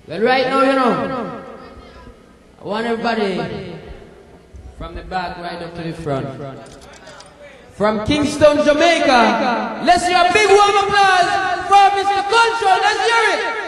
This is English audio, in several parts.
Well, right now, you know, I want everybody from the back right up to the front. From Kingston, Jamaica, let's hear a big warm applause for Mr. Control. Let's hear it.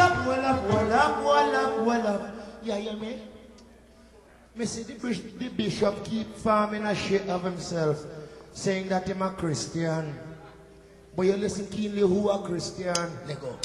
well up. Yeah, you hear me? Me see the bishop keep farming a shit of himself, saying that he's a Christian. But you listen keenly, who a Christian? Let go.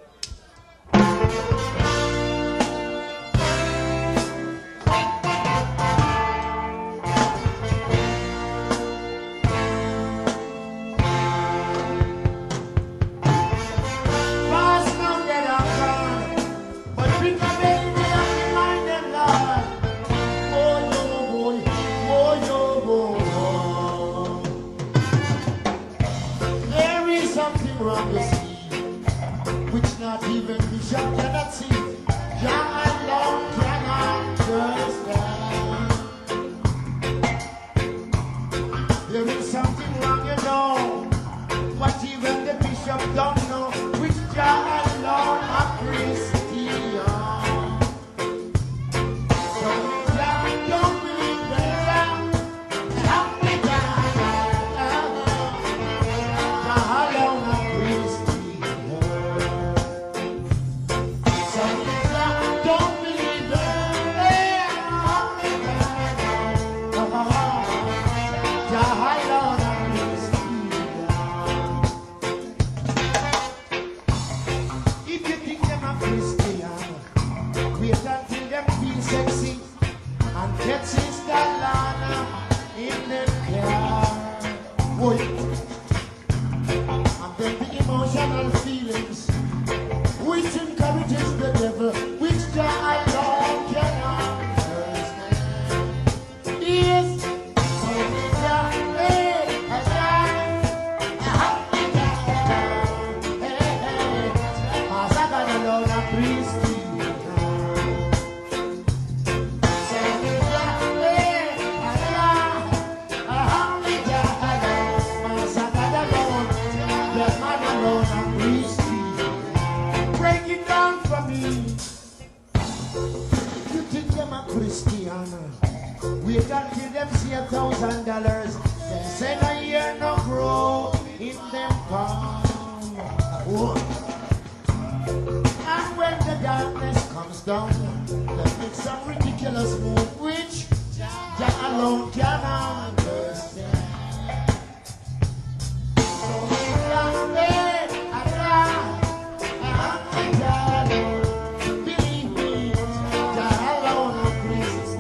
Even Bishop cannot see, Jah alone can understand. There is something wrong, you know, what even the Bishop don't know, which Jah alone a Christian. So Jah don't believe that Jah me Jah alone a Christian. Get Sister Lana in the car. Wait. And then the emotional feelings, which encourages the devil, which Jah alone can understand. Yes. So Jah, as I got alone a priest. Wait until them see $1,000. Them say no year no grow in them palm. And when the darkness comes down, they make some ridiculous move which Jah alone can understand. So we can believe me, Jah alone a Christian.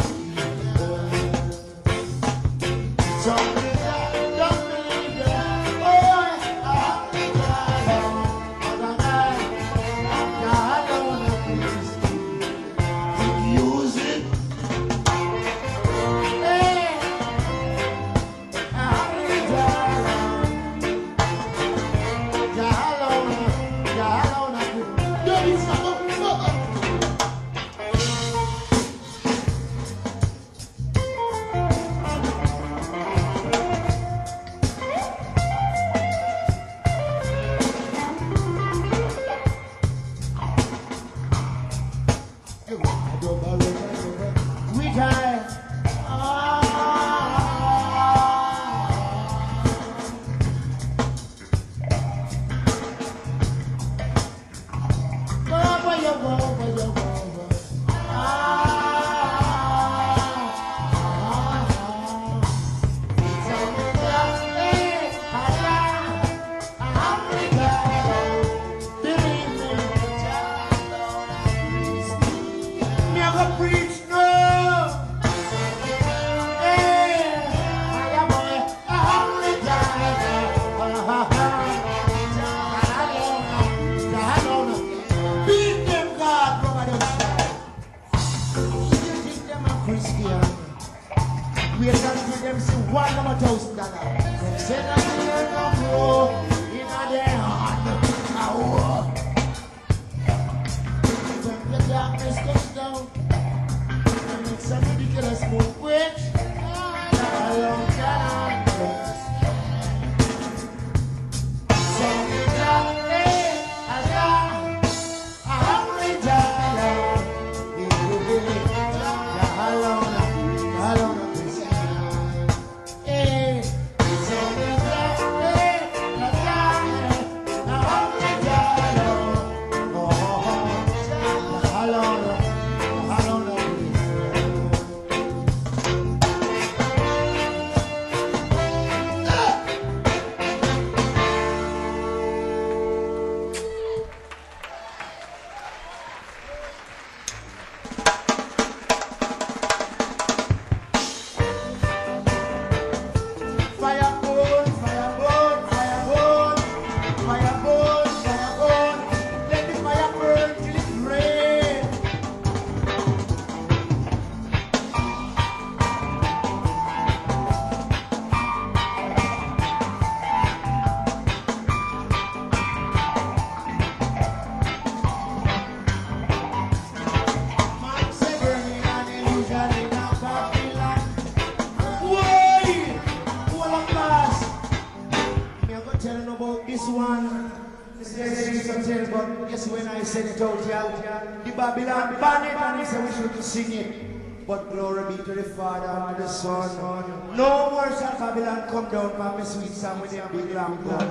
you see when I send it out here, the Babylon ban it and they say we should sing it. But glory be to the Father and to the Son. No more shall Babylon come down from my sweet song with their big lamp gun.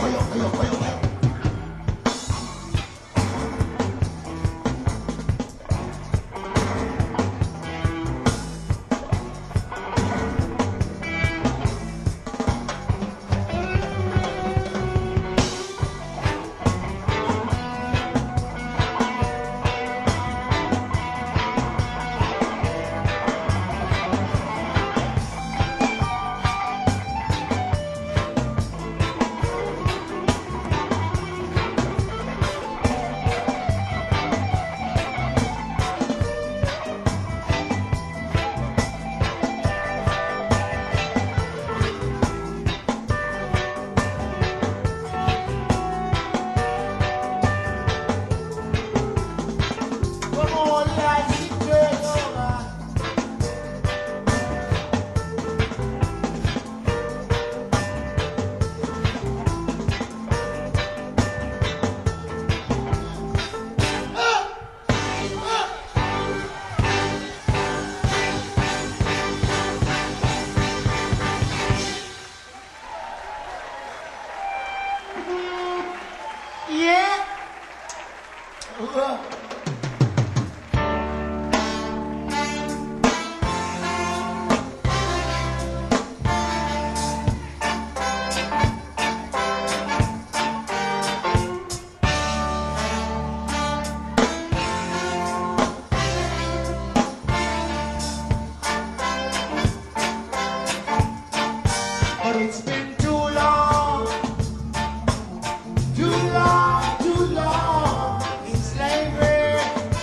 But it's been too long, too long, too long in slavery.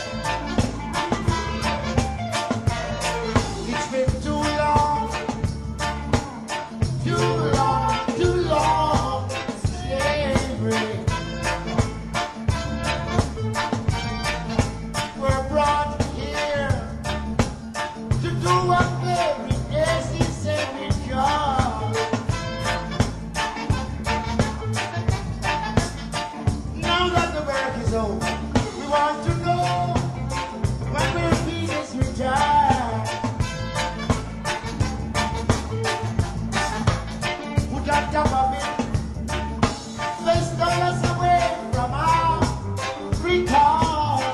It's been too long, too long, too long in slavery. We're brought here to do what very necessary job. Now that the work is over, we want to know when will Venus return. Put on top of it, they stole us away from our freedom.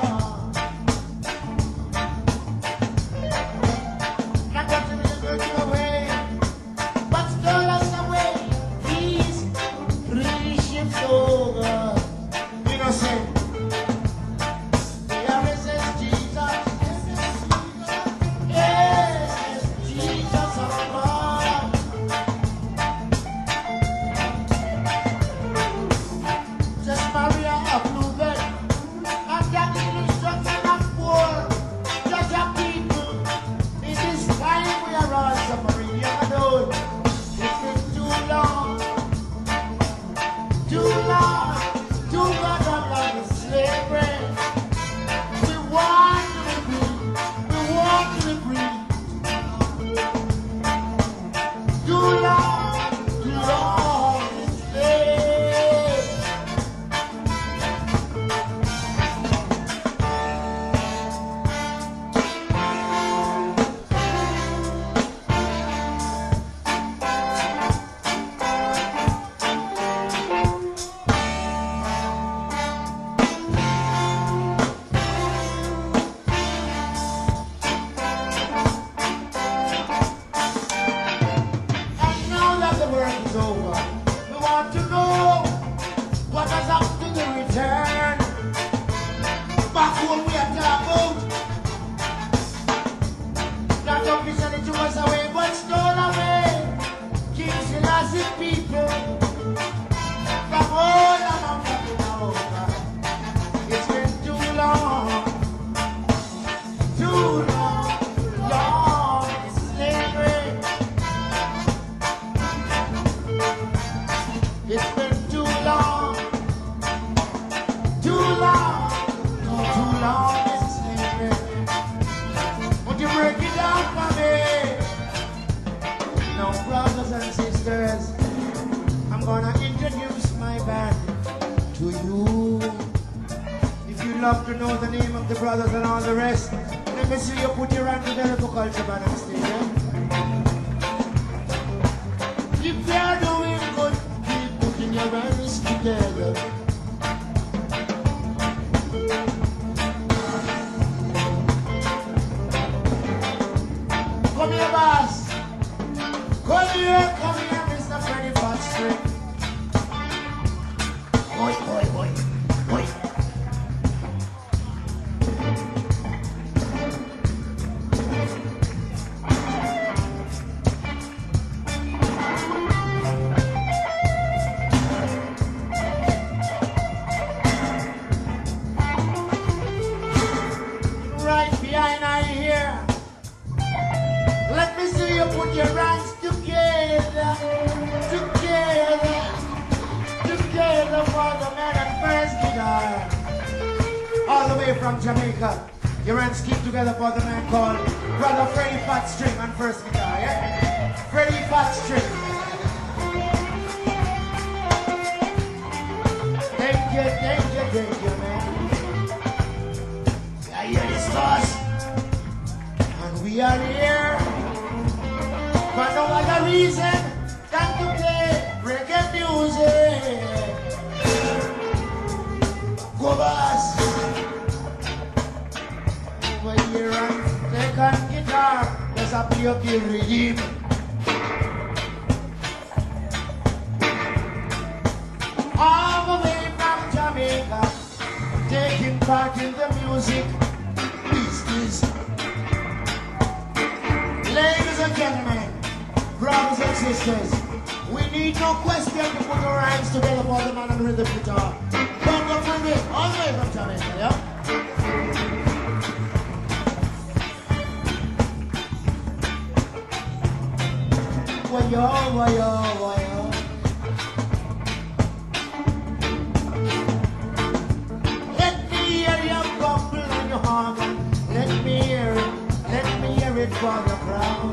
Not that we took it away, but stole us away. These three ships over. Innocent. The RSS Jesus. Yes, Jesus of God. Just Maria approved and got the instruction of war. Judge your people. In this time we are all suffering. You know, it's been too long, too long, too long in slavery. We want to be free. We want to be free. Too long in slavery. And now that the work is over, we want to know what has happened to the return. Back home we are talking about. Not officially took us away, but stole away. King Selassie people from all among the over. It's been too long, long in slavery. It's been too long, too long in slavery. Would you break it down for me? Now, brothers and sisters, I'm gonna introduce my band to you. If you'd love to know the name of the brothers and all the rest, let me see you put your hand together for Culture Band on stage. If they're doing good, keep putting your hands way from Jamaica. Your hands keep together for the man called Brother Freddie Fat String on first guitar, yeah? Freddie Fat String. Thank you, man. I hear this boss. And we are here for no other reason than to play reggae music. Go boss. Over here and take on guitar. Let's play up the rhythm. All the way from Jamaica, taking part in the music business. Ladies and gentlemen, brothers and sisters, we need no question to put our hands together for the man on the rhythm guitar. Come up with it, all the way from Jamaica, yeah? Wayo. Let me hear your bubble and your organ. Let me hear it for the crowd.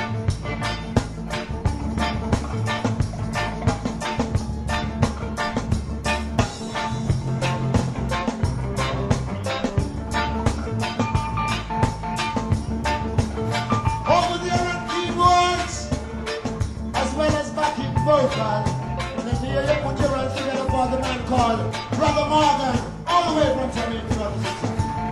Over there on keyboards, as well as backing vocal. Let me hear you put your hands together for the man called Brother Morgan, all the way from Jamaica, brothers and sisters.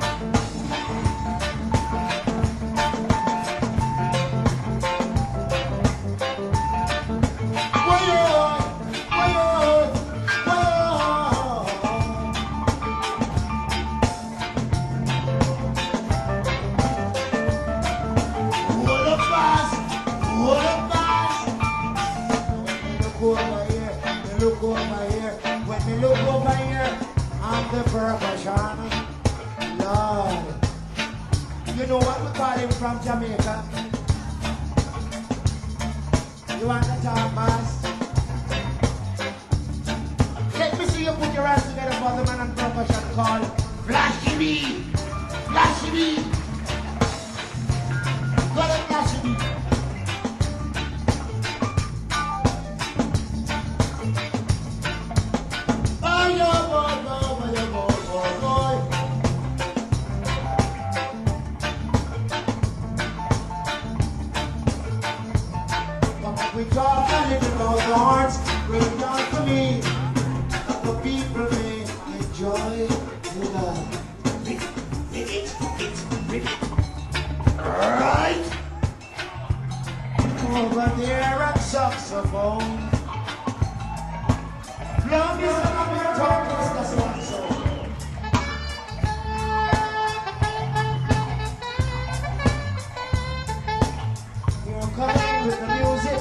The percussion, Lord. You know what we call him from Jamaica? You want to talk, boss? Let me see you put your hands together for the man on percussion called Flashy B. Flashy B. Go ahead, Flashy B. We talk a little about the hearts, bring it down for me. The people may enjoy the love. Right? Over there at saxophone. Love is what we're talking, that's one song. You're coming with the music.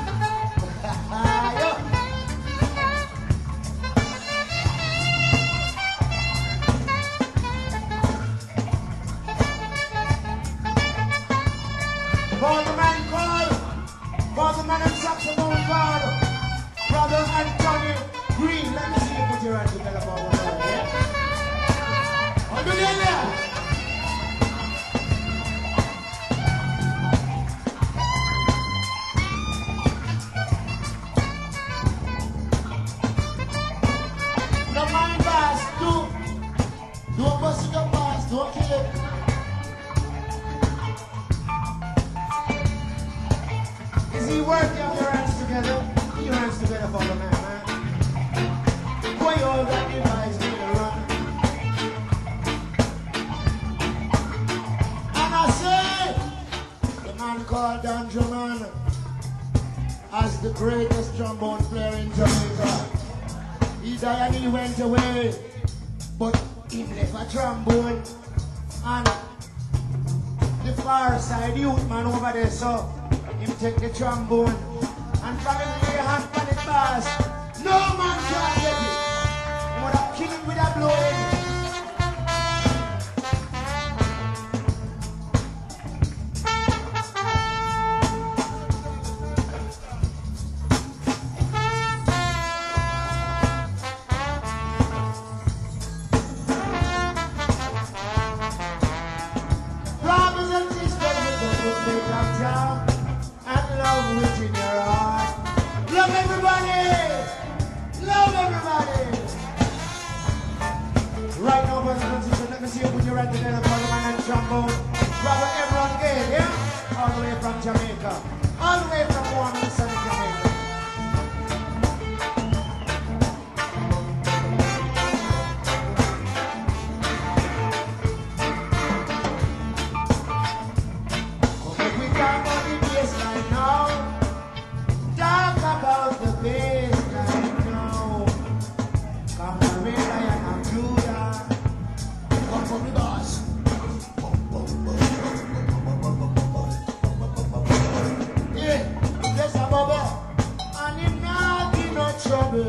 For the man and saxophone called Brother Anthony Green. Let me see you put your hands together for the man, yeah? On the there. No mind boss, don't bust it up, boss, don't kill it. He work your hands together. Put your hands together for the man, man. Boy, all that device will run. And I say, the man called Don Drummond as the greatest trombone player in Jamaica. He died and he went away, but he left a trombone. And the far side youth man over there, so him take the trombone and from him lay a hand on the bass. No man can get it. He would have killed him with a blow.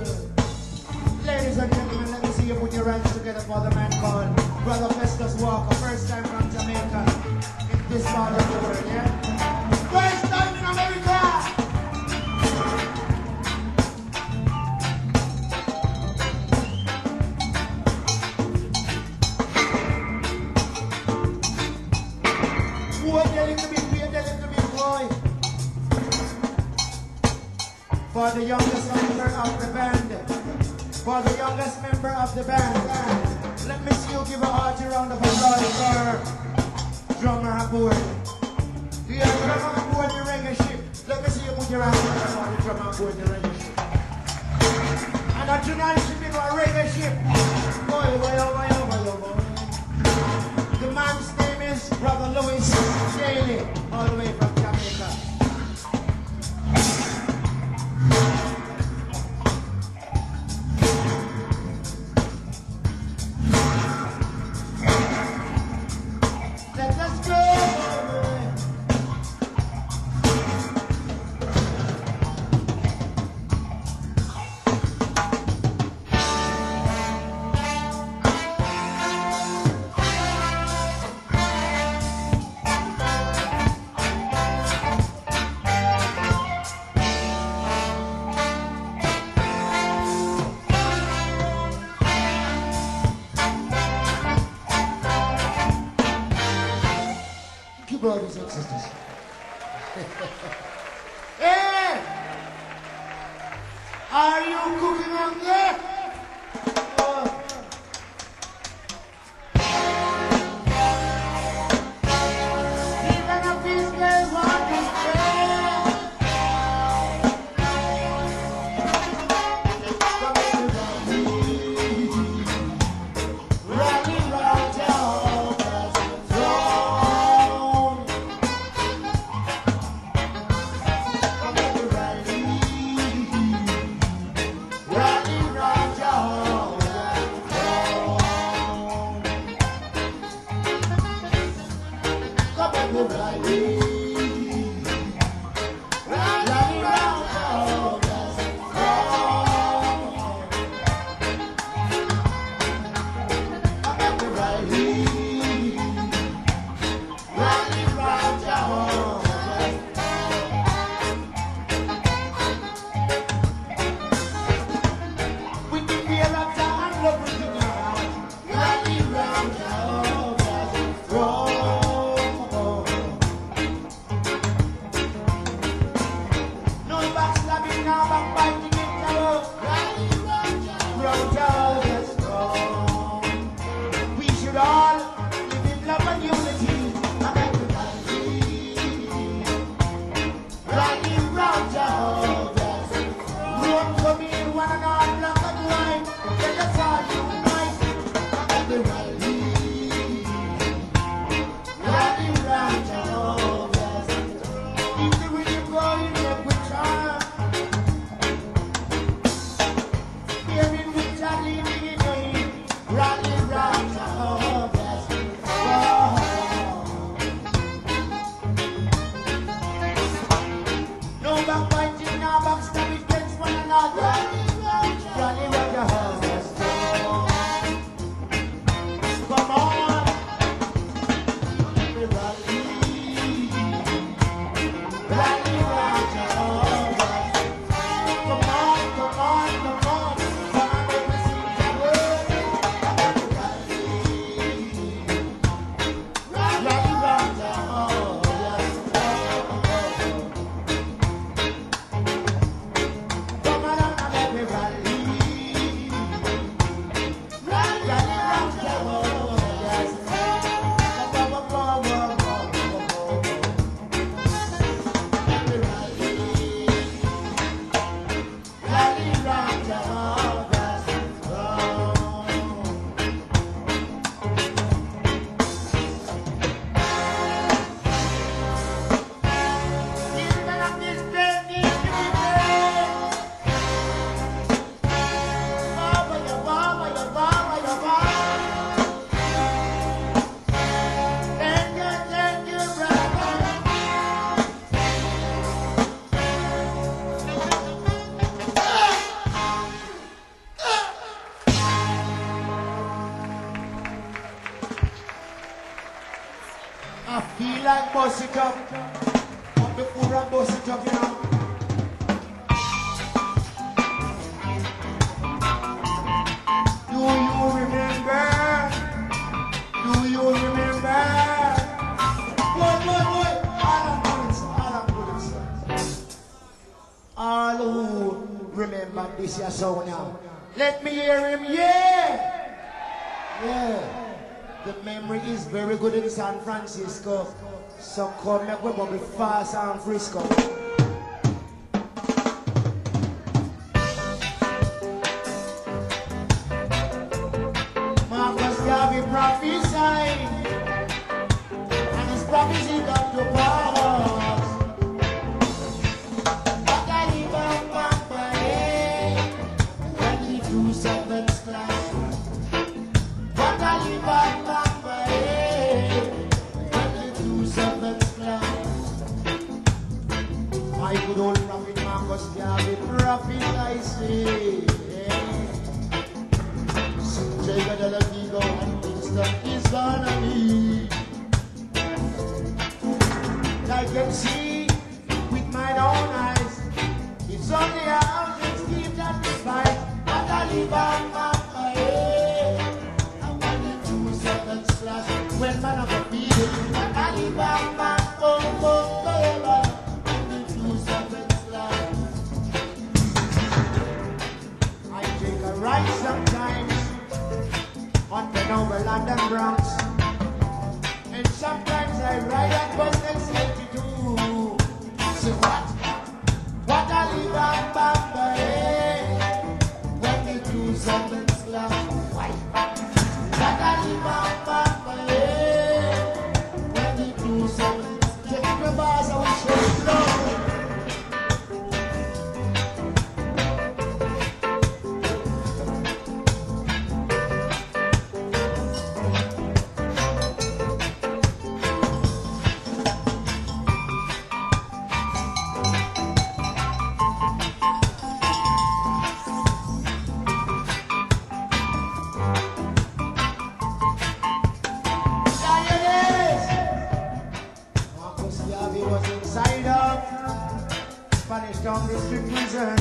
Ladies and gentlemen, let me see you put your hands together for the man called Brother Festus Walker. First time from Jamaica in this part of the world, yeah? First time in America! Who are they little bit? Who are they little bit, boy? For the youngest member of the band. For the youngest member of the band. Let me see you give a hearty round of applause for drummer aboard. The drummer aboard the reggae ship. Let me see you put your hands together for the drummer aboard the reggae ship. And tonight she been a reggae ship. Boy, boy, oh, boy, oh, boy, oh, boy. The man's name is Brother Louis Daly, all the way from Jamaica. Let us go. Brothers and sisters. Hey! Are you cooking on there? Oh. Even if these guys want to stay. Running round Jehovah's throne. Running round feel like bust it up. But before I bust it up, you know. Do you remember? Do you remember? Boy, all I'm good, sir. All who remember this year song now. Let me hear him, yeah! Yeah. The memory is very good in San Francisco. So come make we bubble fast and Frisco. Marcus Garvey prophesied, and his prophecy come to pass. But I live on Pampa, when the two servants clash. But I live on Pampa, when the two servants clash. My good old prophet Marcus Garvey prophet I say. Jacob de la Vigo and Kingston is gonna be. I can see with my own eyes. It's only a house keep that we fight. But I live on my way. I want the two seven slash when man of a feed. But I live on my way. The two seven slash. I take a ride sometimes on the Noble London Bronx, and sometimes I ride at Boston 82. So what I live on Bombay, when the two servants laugh. What I live on Bombay, when the two servants take the bars, I will show it low. Down district prison,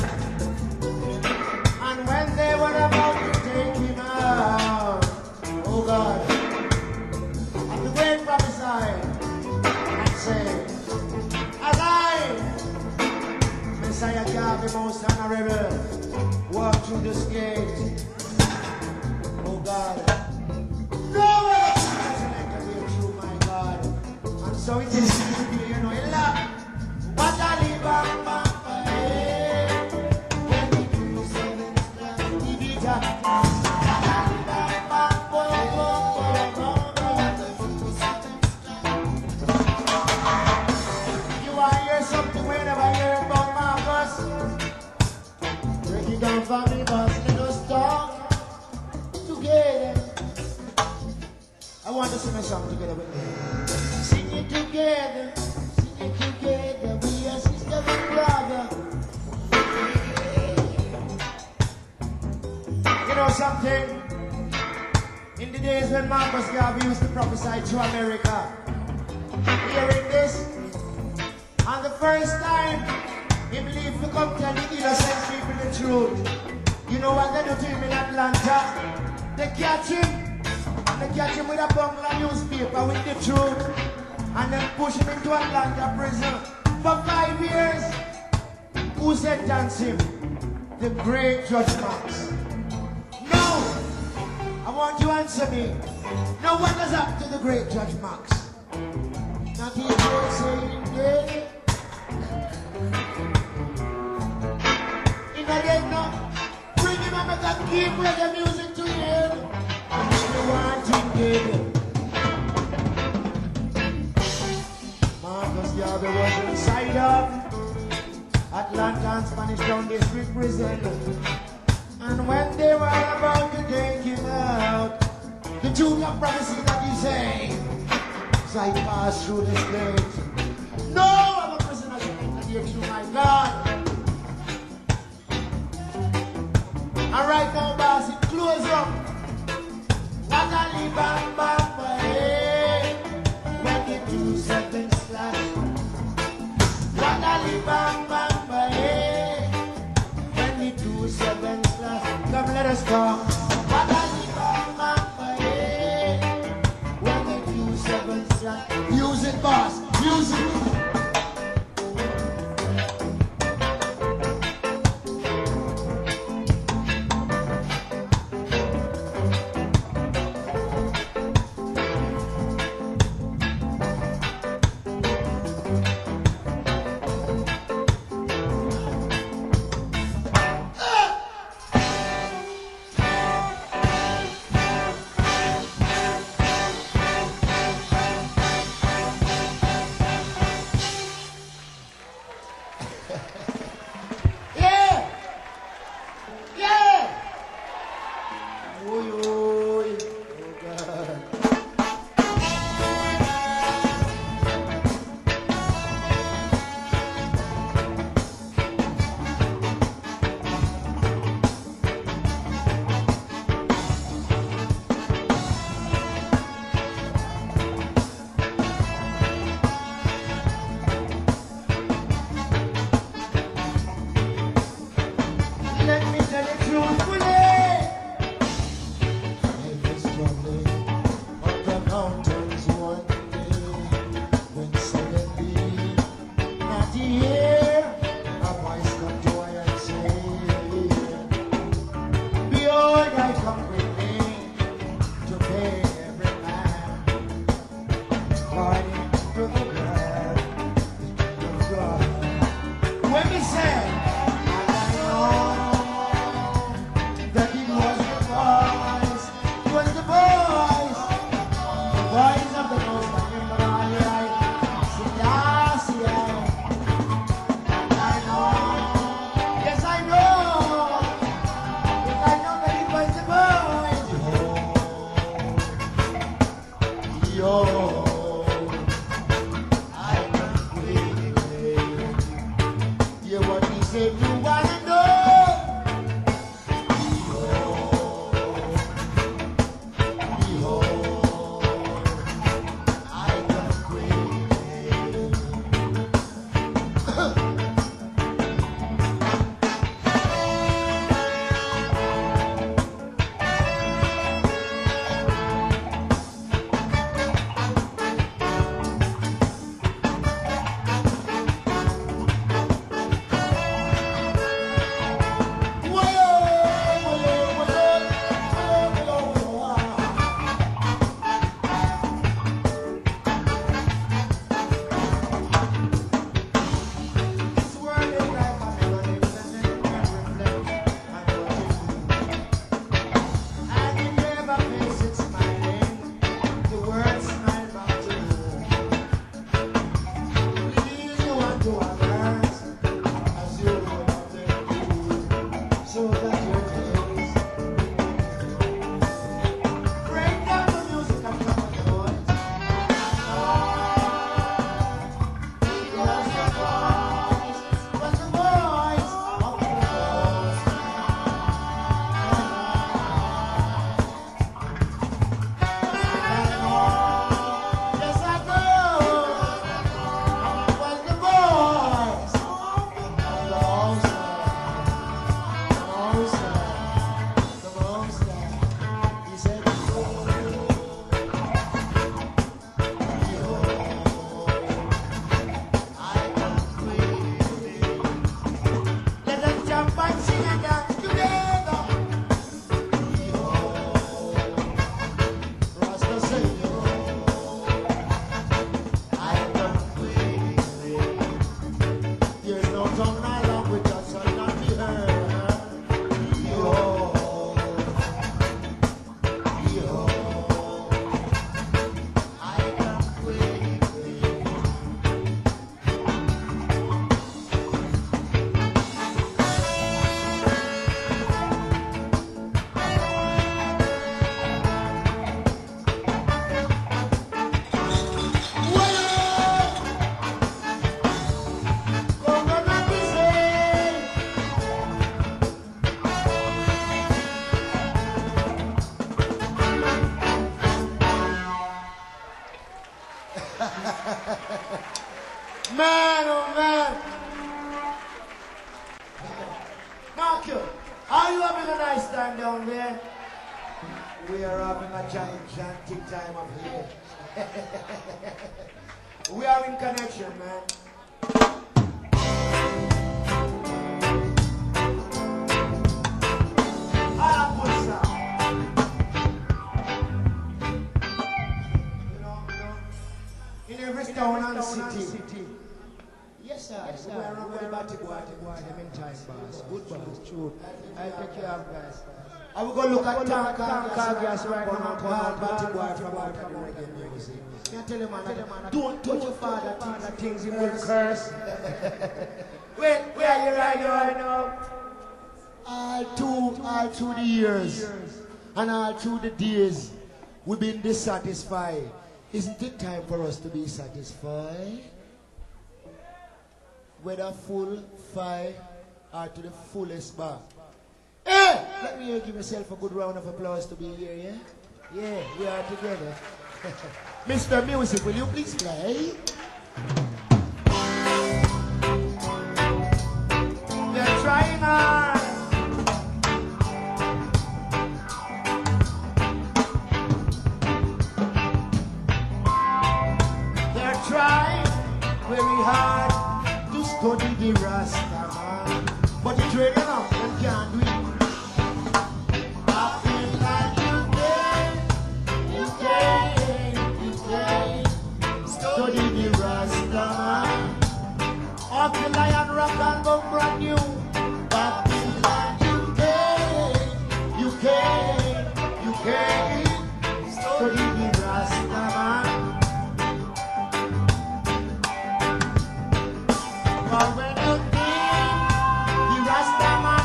and when they were about to take him out, oh God, and the great prophesied and said, alive, Messiah Garvey most honorable, walk through this gate, oh God, no other person can be true, my God, and so it is to be, you know, in love, what I live on. Down for me, boss, let us talk together. I want to sing a song together with me. Sing it together, we are sister and brother. You know something? In the days when Marcus Garvey used to prophesy to America, hearing this, and the first time, he believed to come tell the innocent people the truth. You know what they do to him in Atlanta? They catch him with a bungalow newspaper with the truth, and then push him into Atlanta prison for 5 years. Who sentenced him? The great Judge Max. No! I want you to answer me. Now what has happened to the great Judge Max? Not he just saying dead. Bring him and make a keep reggae music to him. And if you want him dead. Marcus Garvey was inside of Atlanta and Spanish Town District Prison. And when they were about to take him out, the truth of prophecy that he said, so I passed through this gate. No other prisoner can enter here through my God. And right now, boss, it close up. What a live and bang, when the two Badali bang bang bang. When we do seven slash, come let us talk. Badali bang bang bang. When we do seven slash, music boss, music. Man, oh man. a nice time down there? We are having a gigantic time up here. We are in connection, man. In every town and city. Yes, sir. Yes, sir. We are not going to them in time, boss. Good, boss. True. I take care of guys. I will go look at Tanka gas right now. Call Batty Boy from out of the reggae music. Can I tell you, man? Don't touch your father. Things he will curse. Wait, where are you right now? All through the years and all through the days, we've been dissatisfied. Isn't it time for us to be satisfied? Whether full, five, or to the fullest bar. Hey! Let me give myself a good round of applause to be here, yeah? Yeah, we are together. Mr. Music, will you please play? They're trying hard. They're trying very hard to study the Rasta man, but it's really enough and can't do it. Study the Rasta man. Off the Lion Rock and go brand new. Babylon, UK. Study the Rasta man. But when you think the Rasta man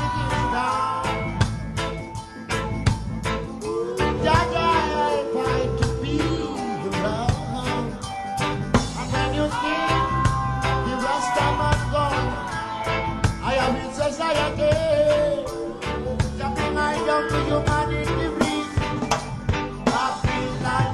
is down, Jaja help I to be around. And when you think the Rasta man gone, I am in society. Jumping my down to humanity reach. Babylon,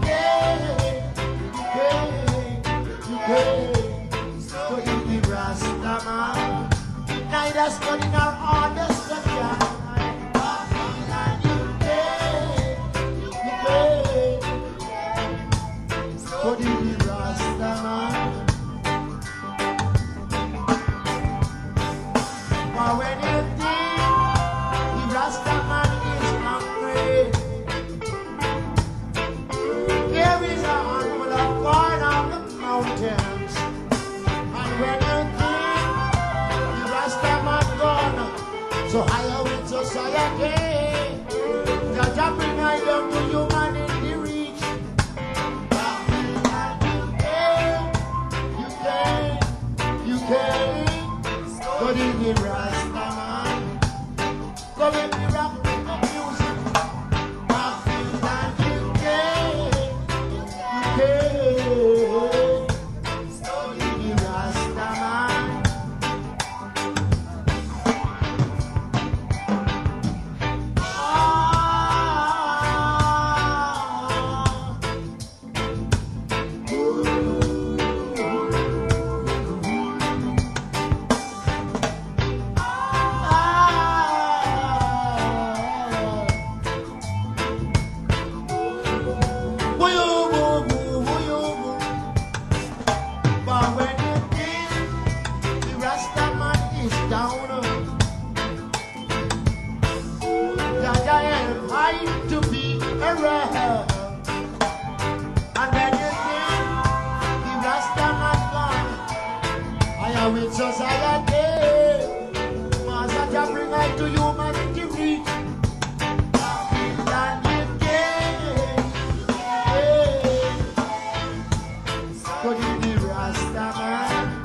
UK. Study the Rasta man. Neither study nor understand. Babylon, UK. Study the Rasta man. But when you think the Rasta man is hungry, there is a handful of corn on the mountains. And when you think the Rasta man gone, so higher with society, Jaja bring I down to humanity reach. UK. Study the Rasta man. Go let me rock the music. Babylon, UK. Study the Rasta man. But when you think the Rasta man is down, that I am high to be around. And when you think the Rasta man gone, I am with society. Master bring I to humanity reach. Babylon, study the Rasta man.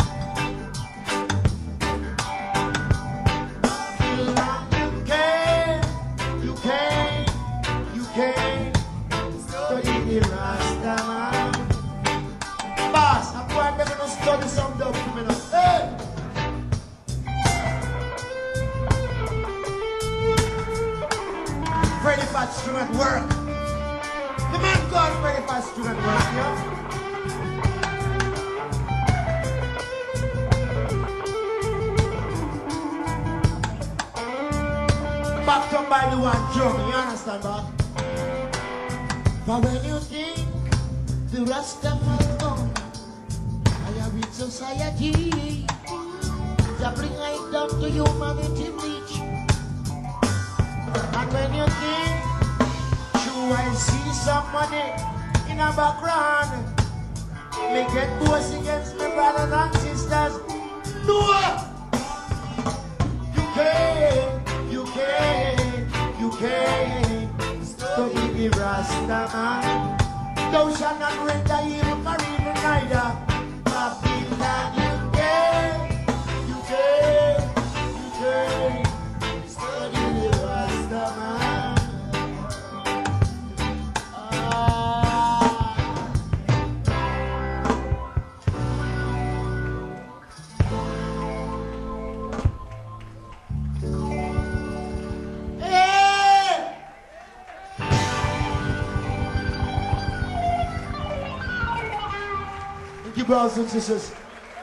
UK. Study the Rasta man. Boss, I'm going to study some dub for me now. Hey! Freddy Fats at work. The man called Freddy Fats at work, yeah? backed up by the one drum, you understand, Bob? But when you think the rest of my own, I have in society to bring it down to humanity reach. And when you think, true, I see somebody in a background, me get boast against my brothers and sisters. No! You can't study the Rasta man. Thou shalt not render evil for evil neither. Babylon, you can't study the Rasta man. Brothers and sisters.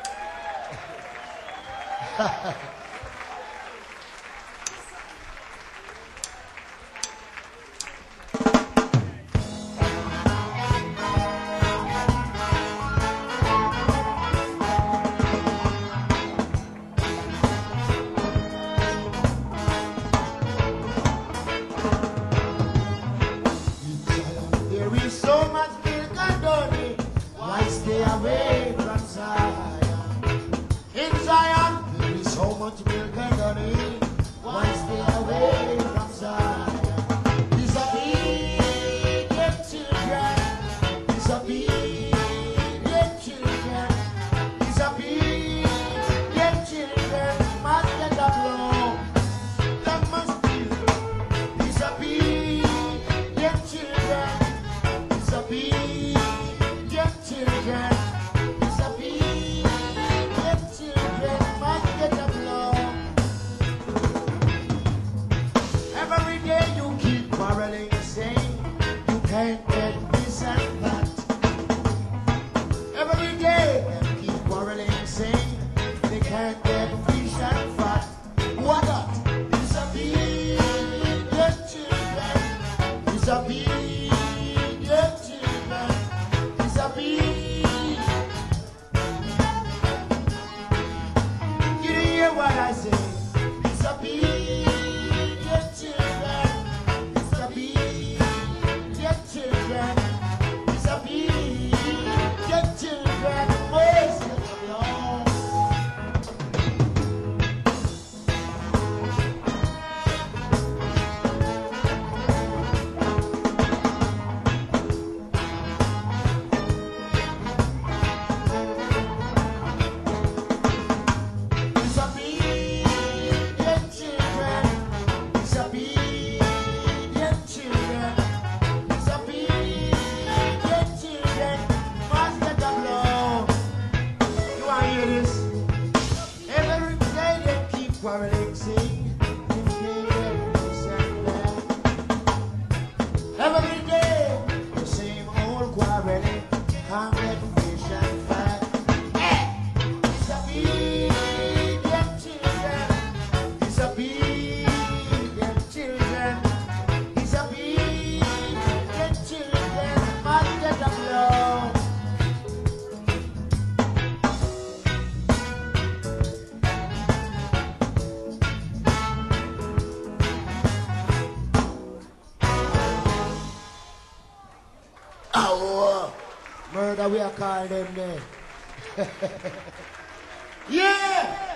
There is so much milk and honey. Why stay away from Zion? In Zion, there is so much milk and honey. Why stay away from Zion? Disobedient children, disobedient children, disobedient children must get up low. They must be disobedient children, disobedient children, disobedient children must get up low. Every day you keep quarreling, saying you can't get this and that. Every day you keep quarreling, saying they can't get fish and fat. What not? Disobedient children, disobedient children, disobedient. You hear what I say? Disobedient children, disobedient children, disobedient children. Praise the Lord. Disobedient children, disobedient children, disobedient children must get up low. You want to hear this? Every day they keep quarreling, saying they can't get this and that. Every day the same old quarreling, can't get fish and fat. Disobedient children, disobedient children, disobedient children must get up low. Oh, murder we are calling them there. Yeah!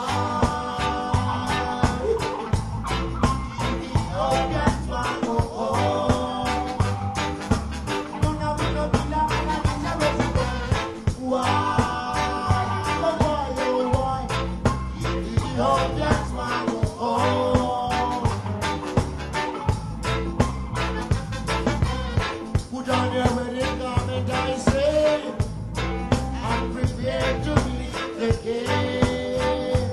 Oh, wedding garment, I say, I'm prepared to meet the king.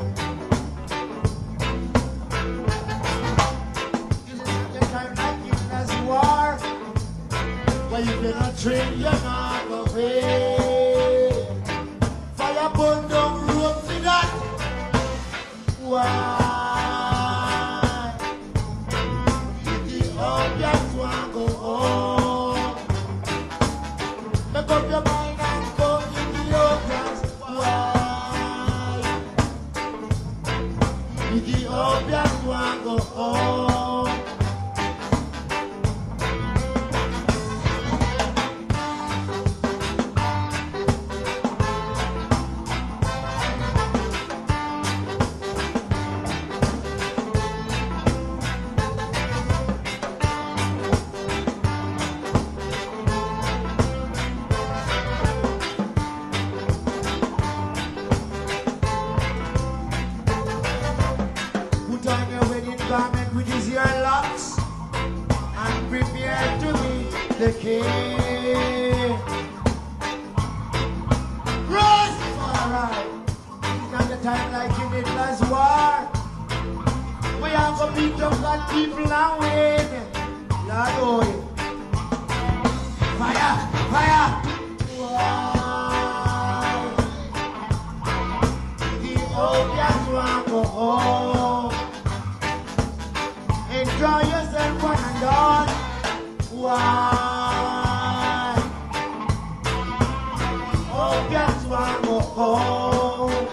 This is not the time like in this war, where you cannot train your not away. Fire burn down road for that. Why? Just want to go home. Make up your mind and come into your class. Why? Ethiopians want to go home. Put on your wedding garment, which is your locks, and prepare to meet the king. Rastafari, it's not the time like in Hitler's war. We are going to beat up that people and win. Lord, oh, fire, fire. Why? The Ethiopians want to go home. Enjoy yourself one and all. Why? Ethiopians want to go home.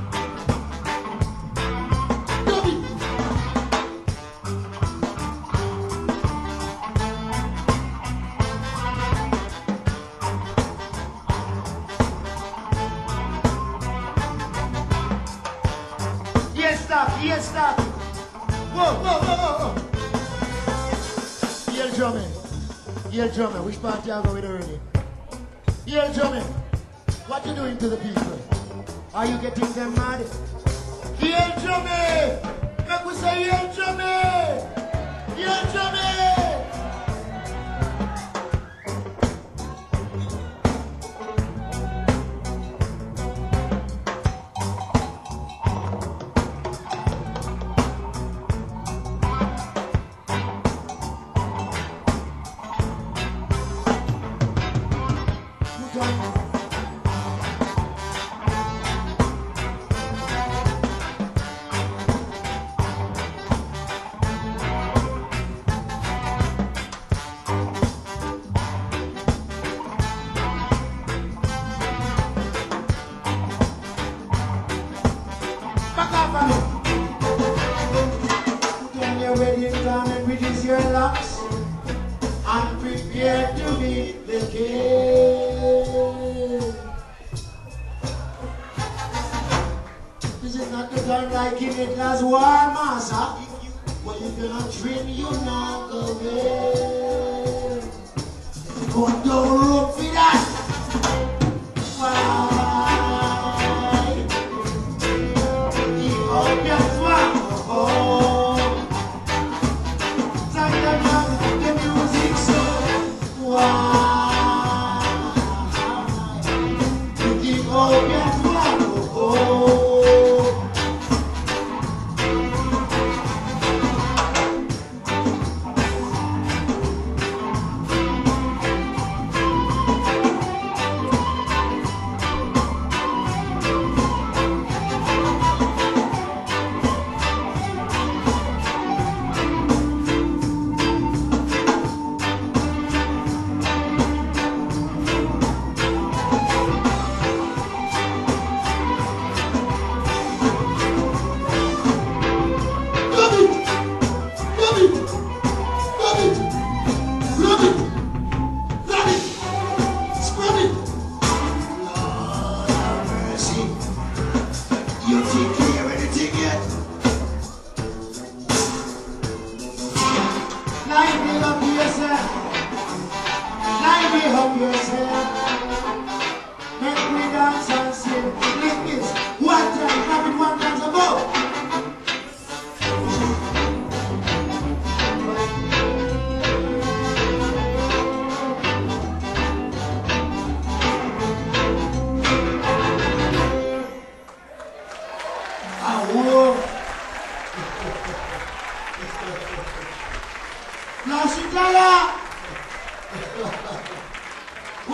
Yes, stop. Whoa. Yell drumming. Which party are going already? Yell drumming. What you doing to the people? Are you getting them mad? Yell drumming. Make we say yell drumming. Yell drumming. Put on your wedding garment, which is your locks, and prepare to meet the king. This is not the time like in Hitler's war, master. When you cannot train, you not go away. Go down road for that. Why? Ethiopians want to go home. Sometimes the music so why? Ethiopians want to go home.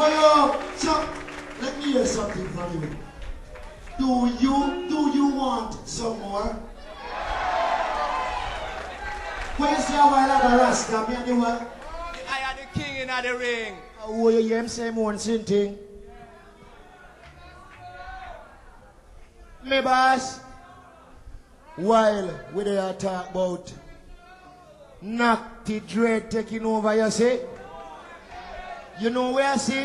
Well, so let me hear something from you. Do you want some more? When you say a while ago, Rasta, me and you what? I am the king in the ring. Oh, you hear him say one same thing? Me boss, while we there talk about Natty Dread taking over, you see? You know where I see?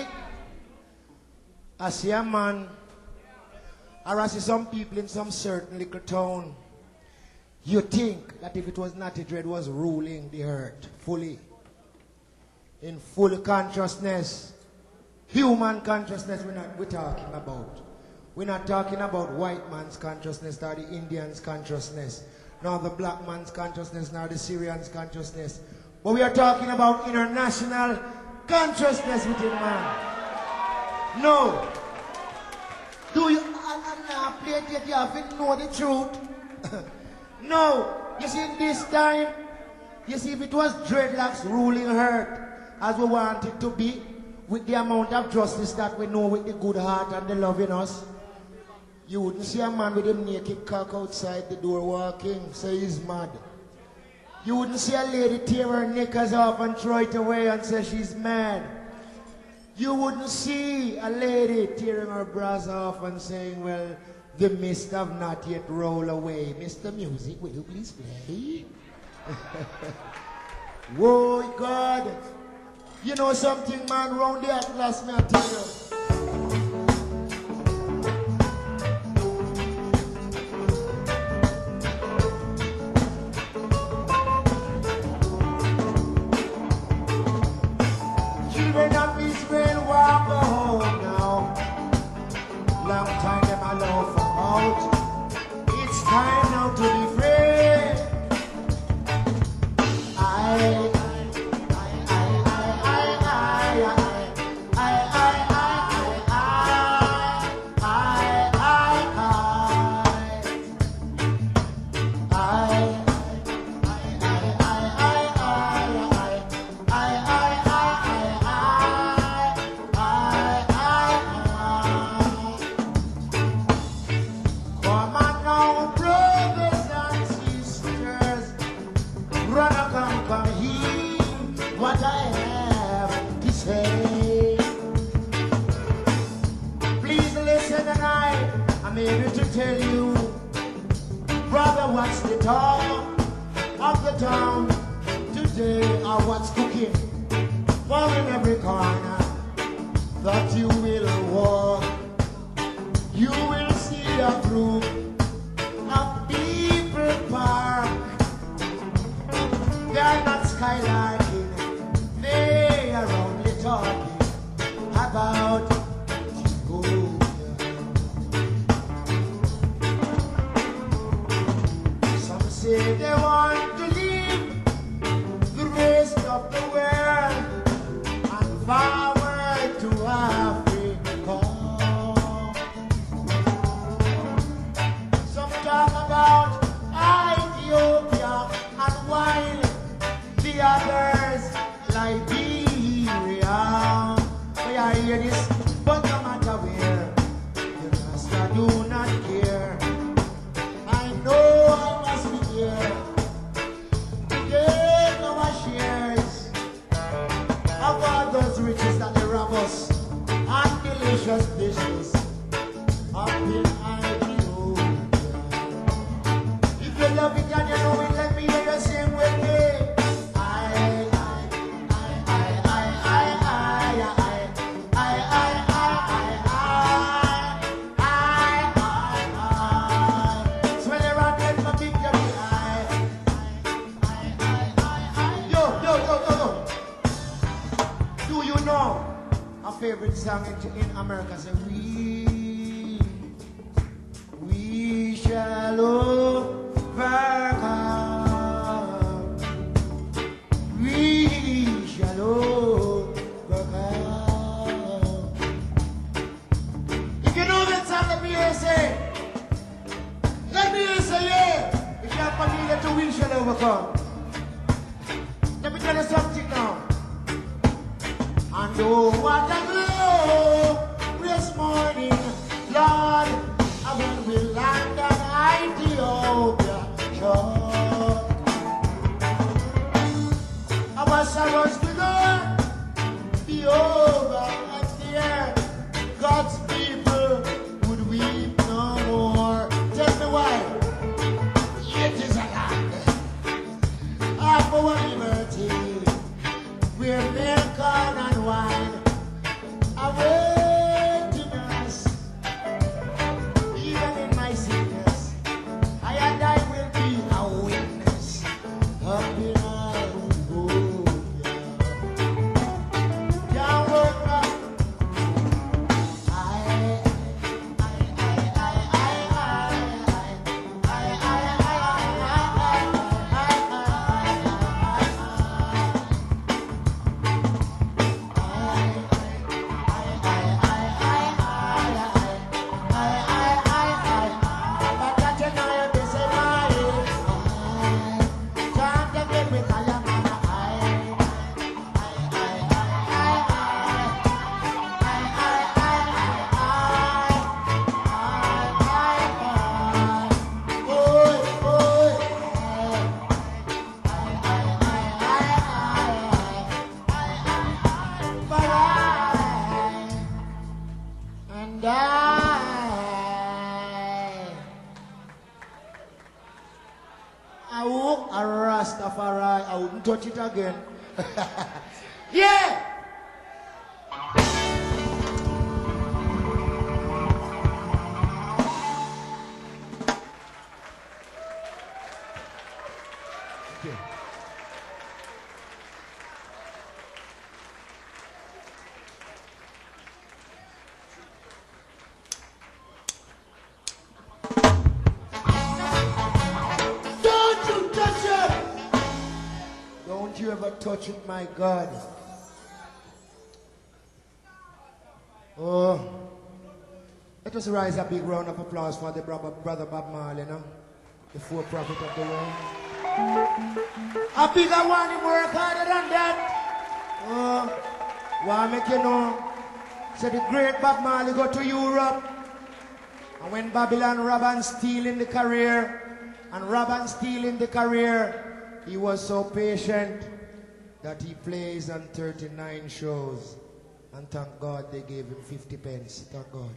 I see a man, or I see some people in some certain little town. You think that if it was Natty Dread was ruling the earth fully, in full consciousness, human consciousness we're talking about. We're not talking about white man's consciousness nor the Indian's consciousness, nor the black man's consciousness, nor the Syrian's consciousness. But we are talking about international consciousness within man. No. Do you not play it yet? You have to know the truth. No. You see, in this time, you see, if it was dreadlocks ruling earth as we want it to be, with the amount of justice that we know, with the good heart and the love in us, you wouldn't see a man with a naked cock outside the door walking, say he's mad. You wouldn't see a lady tear her knickers off and throw it away and say she's mad. You wouldn't see a lady tearing her bras off and saying, well, the mist have not yet rolled away. Mr. Music, will you please play? Whoa, God. You know something, man, round the Atlas, me I tell you. Children of Israel walk home now. Long time them alone for out. It's time now to be free. Tell you, brother, what's the talk of the town today, or what's cooking? Well, in every corner that you will walk, you will see a group of people park. They are not skylarking, they are only talking about gold. Say they want to leave the rest of the world and forward to Africa. Some talk about Ethiopia, and while the others Liberia. But I hear this, but no matter where, the Rasta do not care. I know I must be here to get our shares of all those riches that they rob us and delicious dishes up in Ethiopia. If you love it and you know it, let me hear you sing with me. Favorite song in America say we shall overcome, we shall overcome. If you know that song, let me hear say yeah. If you are familiar to we shall overcome, let me tell you something now. And oh, what a glory! die. I walk a Rastafari. I wouldn't touch it again. Yeah. Don't you ever touch it, my God. Oh, let us rise a big round of applause for the brother Bob Marley, you know? The fourth prophet of the world. A bigger one, he work harder than that. Oh, why make you know? So the great Bob Marley go to Europe. And when Babylon rob and steal in the career, he was so patient that he plays on 39 shows. And thank God they gave him 50 pence. Thank God.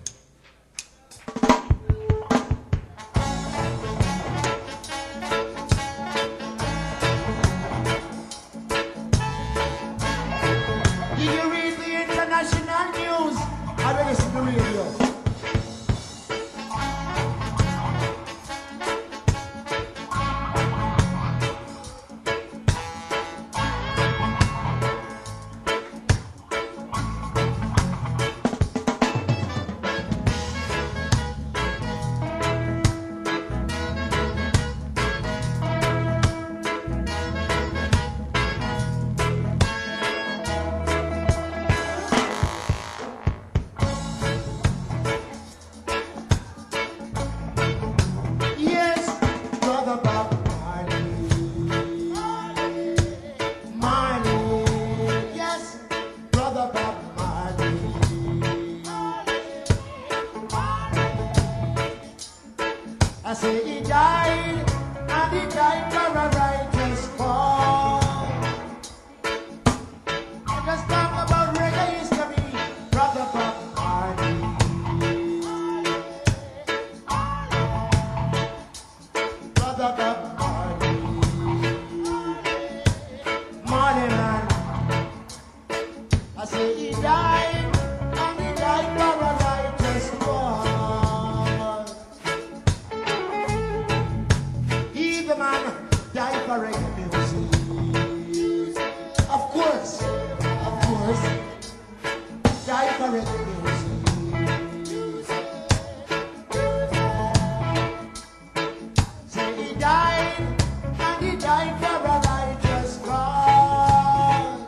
Did you read the international news? I better listen to the radio. I say he died, and he died for a righteous cause. I just talk about reggae history, brother Bob Marley. Brother Bob Marley. Marley man. I say he died, and he died for a righteous cause. Man died for reggae music. Of course, died for reggae music. Say he died, and he died for a righteous cause.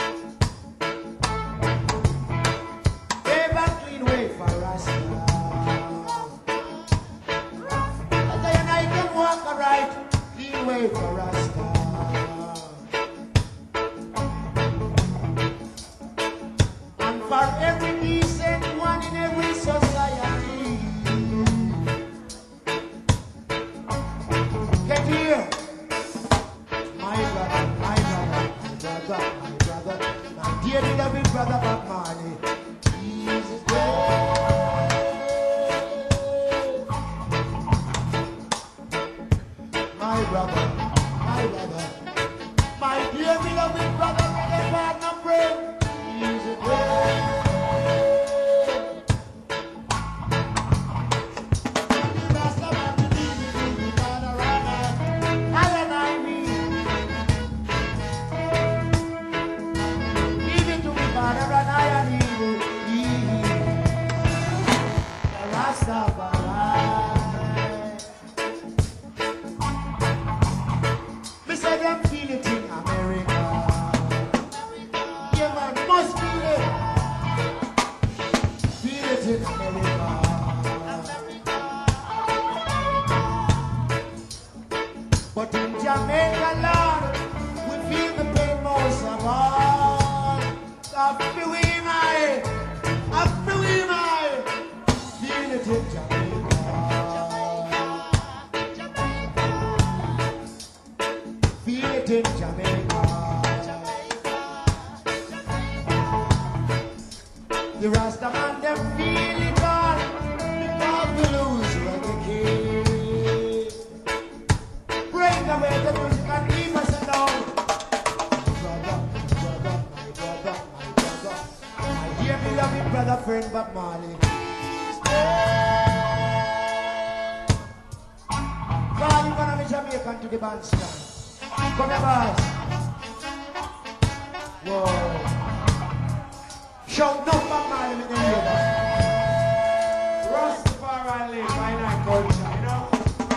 Gave a clean way for us now. But then I can walk right. Way for us and for every decent one in every society. Get here, my brother, my dear beloved brother Bob Marley. He's dead. My brother, my dear beloved brother, brother partner, friend, he's a great. Give it to me, Father, and I need it. The Rastafari. Me say them feel it in America. Yeah, man, must feel it. Feel it in America. But in Jamaica, Lord, we feel the pain most of all. After we might, feel it in Jamaica. Feel it in Jamaica. The Rasta man, them feel it all. brother friend Bob Marley. God, you're gonna be Jamaican to the bandstand. Come here, boys. Whoa. Shout no Bob Marley with the river. Rastafari live, I like culture, you know?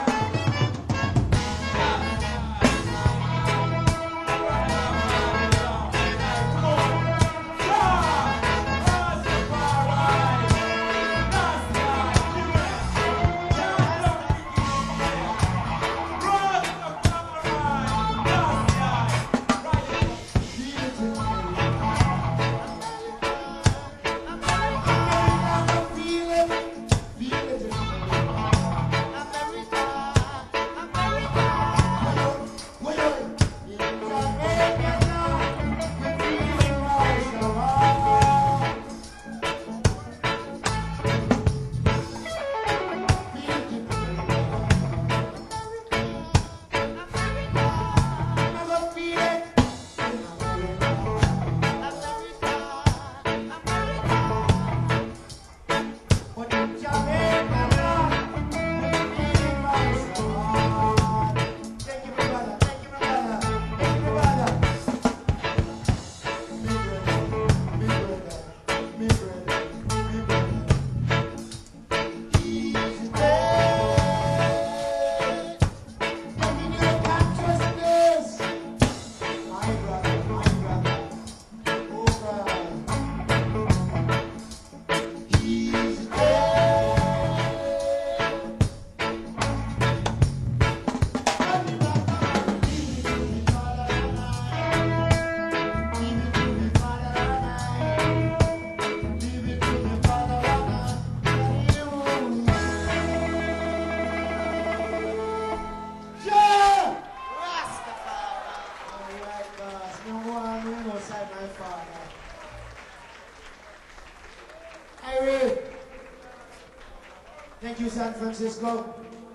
Thank you, San Francisco.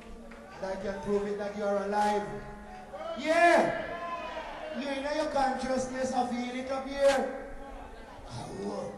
That can prove it that you are alive. Yeah! You know your consciousness, I feel it up here. Oh.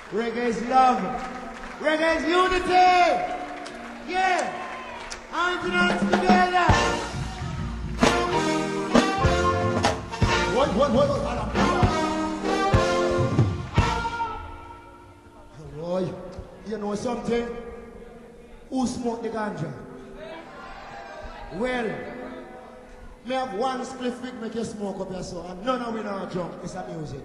Reggae is love. Reggae is unity. Yeah. Hands and hands together. What? Boy, you know something? Who smoked the ganja? Well, me have one spliff wick make you smoke up your soul, and none of we not drunk. It's a music.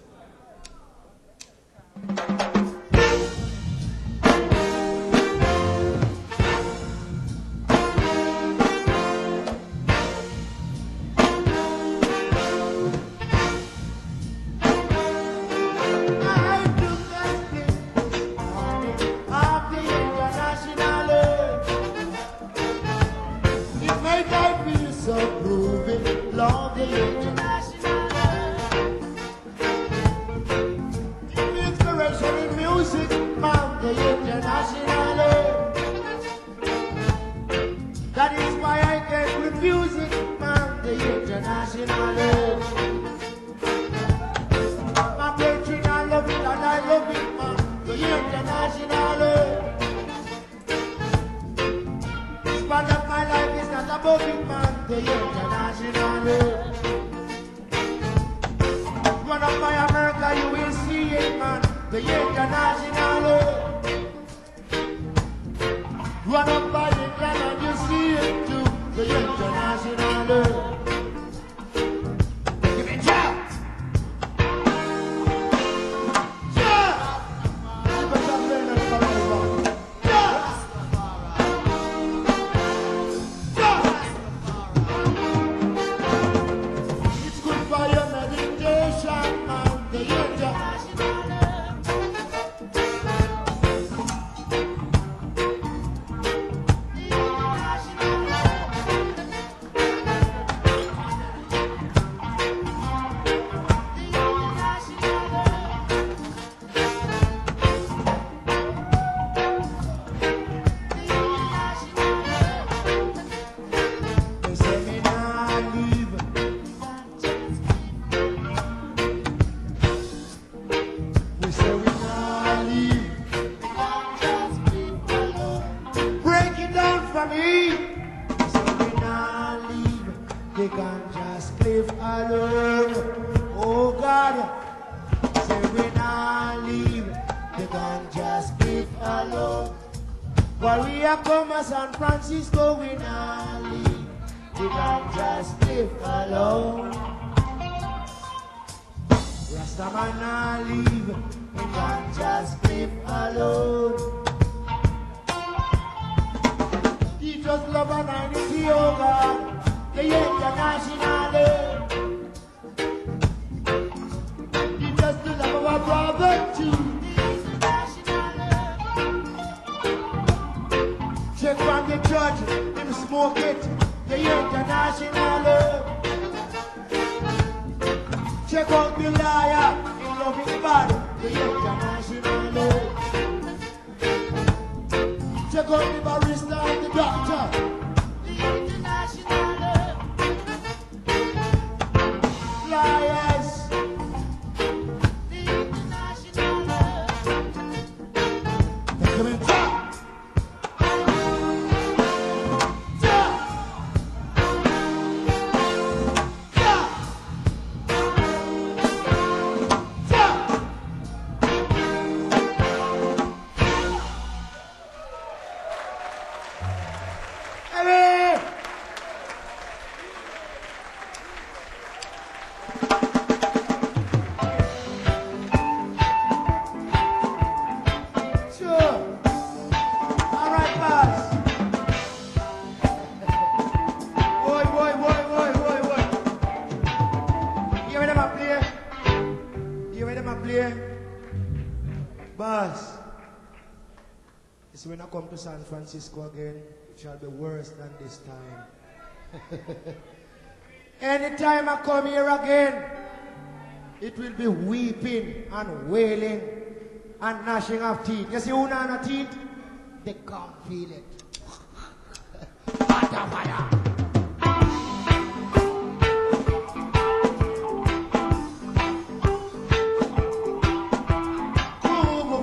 When I come to San Francisco again, it shall be worse than this time. Anytime I come here again, it will be weeping and wailing and gnashing of teeth. You see who not have teeth? They can't feel it. Fire, fire. Move,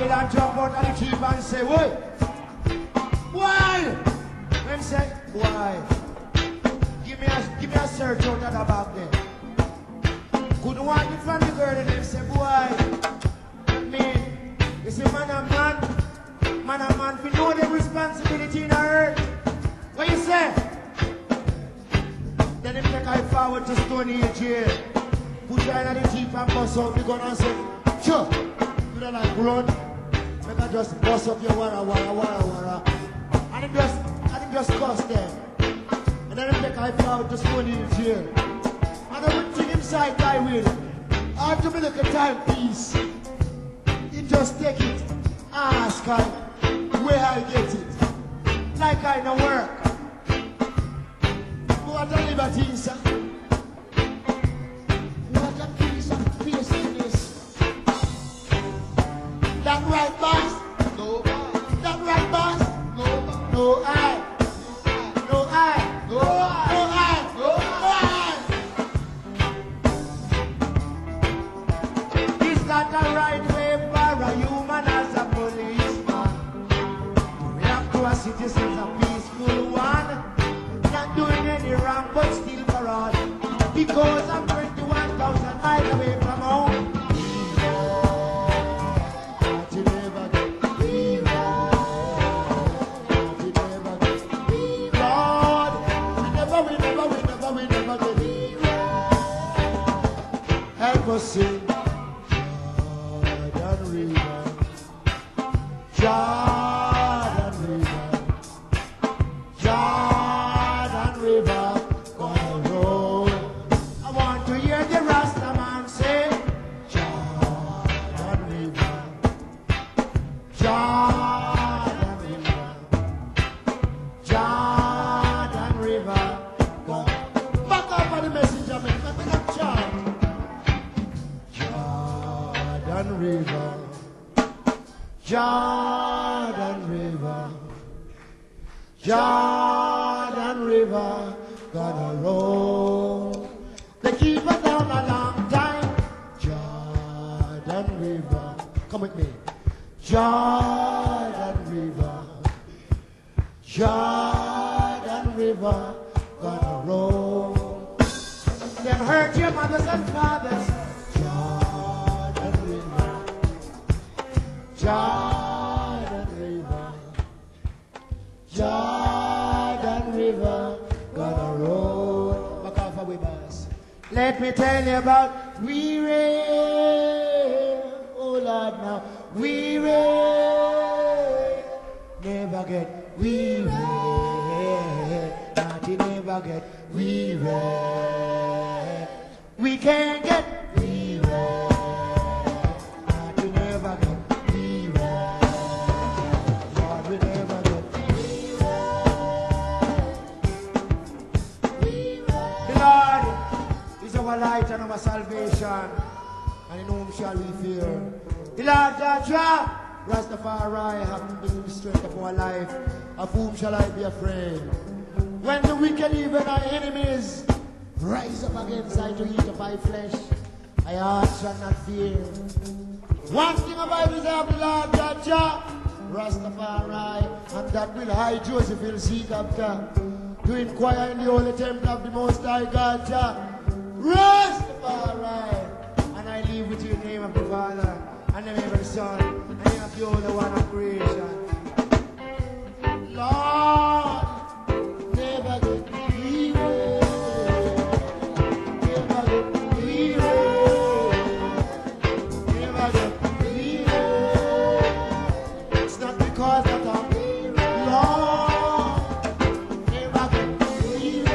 Babylon jump out of the jeep and say, wait, why? Them say, why? Give me a search out of the back there. Couldn't want it from the girl and them say, boy, man, you see man and man, we know the responsibility in our earth. What you say? Then them take I forward to Stony Hill jail. Put you in the jeep and bust out the gun and say, sure, you don't like run. Make I just bust up your wara. And it just cost them. And then them take I forward to Stony Hill jail. And everything inside I will. After me look a timepiece. You just take it. Ask I where I get it. Like I no work. What a liberty, sir. What a piece of business. That right, boss? No, boss. That right, boss? No, boss. No, I. No, I. No, I. No, I. No, I. Is that a right way for a human as a policeman? We have to a citizen, a peaceful one. Not doing any wrong, but still for all. Because I'm 21,000 miles away from home. Lord, we never get help us sing. Jordan River, gonna roll. I want to hear the Rasta man say, Jordan River, Jordan River, gonna back up on the messenger, man. Let me not chant. Jordan River. Jordan River, gonna roll. They keep us down a long time. Jordan River, come with me. Jordan River, gonna roll. Them hurt your mothers and fathers. Jordan River. Jordan River, gonna roll. Back off away, boss. Let me tell you about we rain. Oh Lord, now we rain. Never get we rain. Not you never get we rain. We can't get we rain. Not you never get. Our light and our salvation, and in whom shall we fear? The Lord Jah, Rastafari, having been the strength of our life, of whom shall I be afraid? When the wicked, even our enemies, rise up against I to eat of my flesh, I heart shall not fear. One thing about is I have the Lord Jah, Rastafari, and that will I, Joseph, will seek after, to inquire in the holy temple of the Most High God, Jah. Rastafari, and I leave with you in the name of the Father, and the name of the Son, and the name of the Holy One of creation. Lord, never get weary, never get weary, never get weary. It's not because that I'm Lord, never get weary.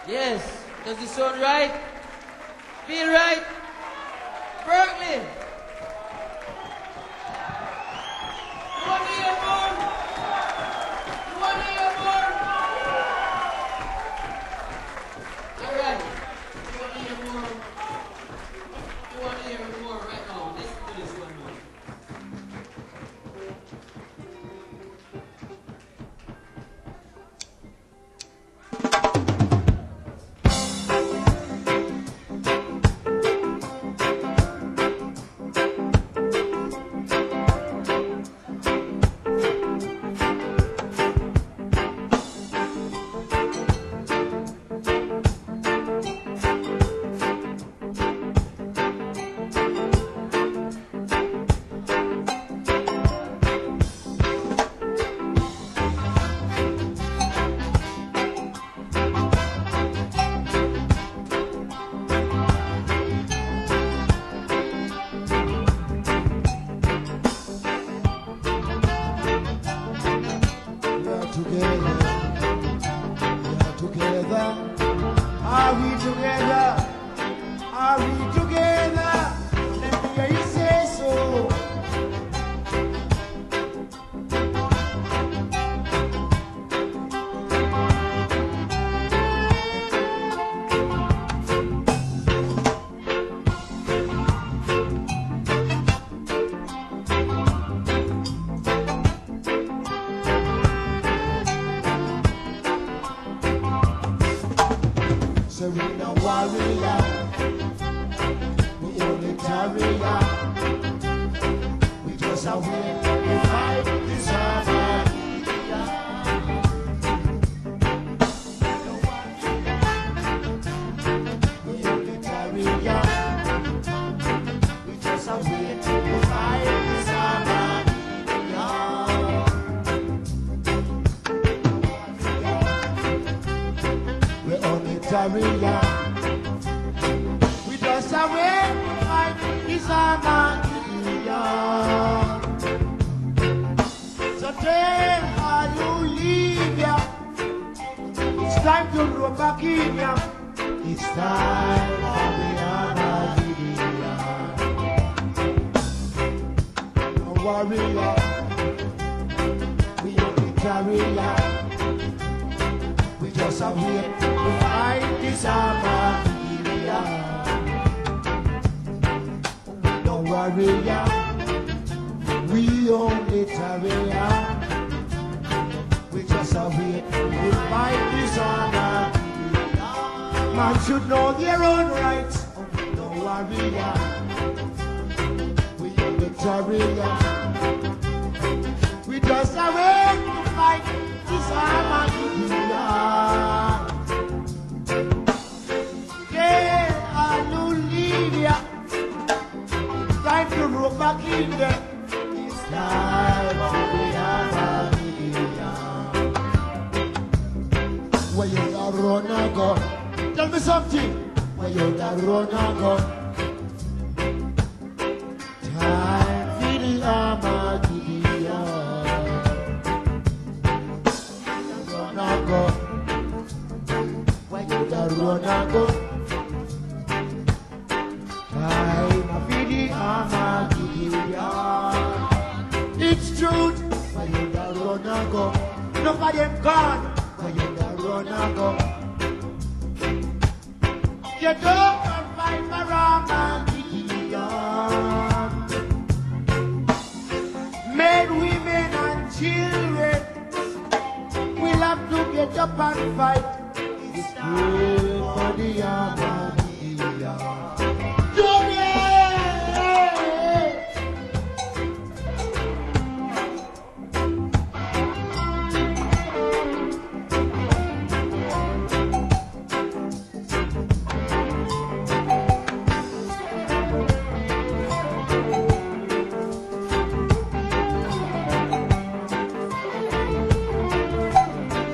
Yes. Does it sound right? Feel right? Berkeley. You want to hear more? You want to hear more? All right. You want to hear more? You want to hear more right now? Listen to this one more.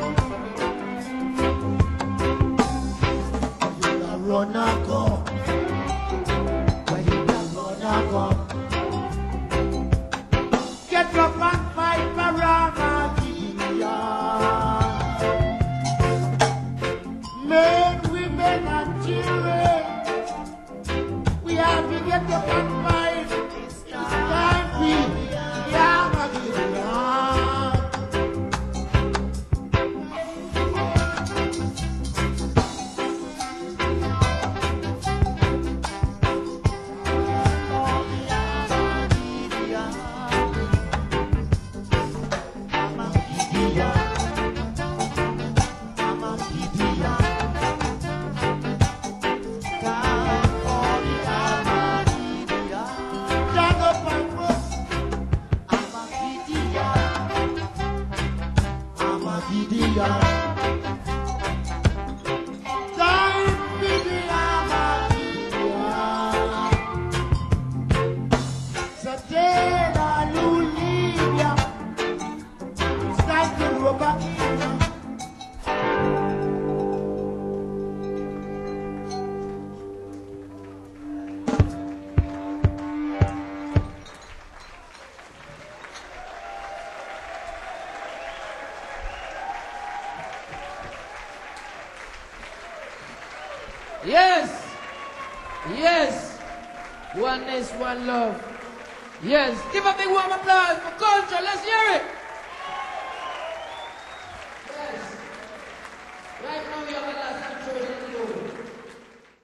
Run and go. I'm a Gideon. Time for the Armageddon. Stand up and walk. I'm a Gideon. I'm a Gideon. Time for the Armageddon. So tell hallelujah. It's time to go back in. Yes. Yes. Oneness, one love. Yes. Give a big warm applause for culture. Let's hear it.